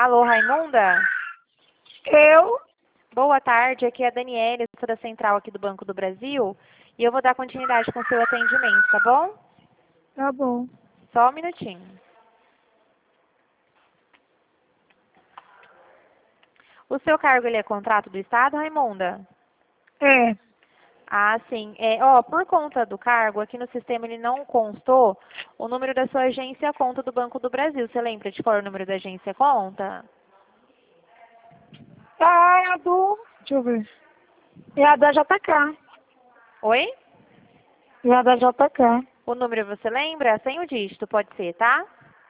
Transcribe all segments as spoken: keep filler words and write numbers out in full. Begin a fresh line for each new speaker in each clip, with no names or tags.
Alô, Raimunda?
Eu?
Boa tarde, aqui é a Daniela, sou da Central aqui do Banco do Brasil. E eu vou dar continuidade com o seu atendimento, tá bom?
Tá bom.
Só um minutinho. O seu cargo, ele é contrato do Estado, Raimunda?
É.
Ah, sim. É, ó, por conta do cargo, aqui no sistema ele não constou o número da sua agência conta do Banco do Brasil. Você lembra de qual é o número da agência conta?
Ah, é a do... Deixa eu ver. É a da J K.
Oi?
É a da J K.
O número você lembra? Sem o dígito, pode ser, tá?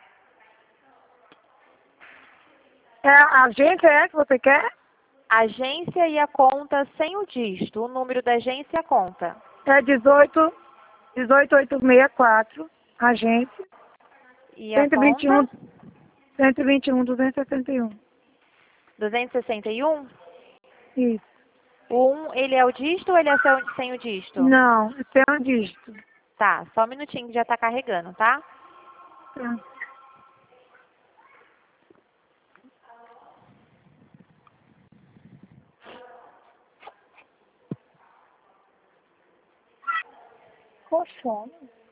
É a agência é que você quer?
Agência e a conta sem o dígito. O número da agência e a conta.
É dezoito, dezoito oito seis quatro. Agência.
E a
cento e vinte e um,
conta?
cento e vinte e um, duzentos e sessenta e um.
duzentos e sessenta e um?
Isso.
O um, ele é o dígito ou ele é sem sem o dígito?
Não, esse é um dígito.
Tá, só um minutinho que já tá carregando, tá?
Tá. Colchão.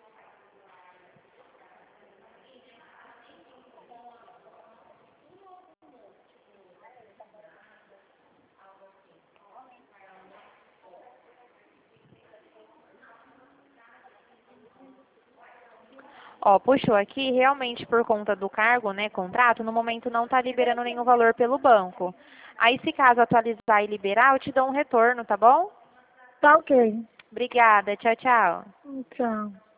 Ó, puxou aqui, realmente por conta do cargo, né, contrato, no momento não tá liberando nenhum valor pelo banco. Aí, se caso atualizar e liberar, eu te dou um retorno, tá bom?
Tá ok.
Obrigada, tchau, tchau.
Tchau.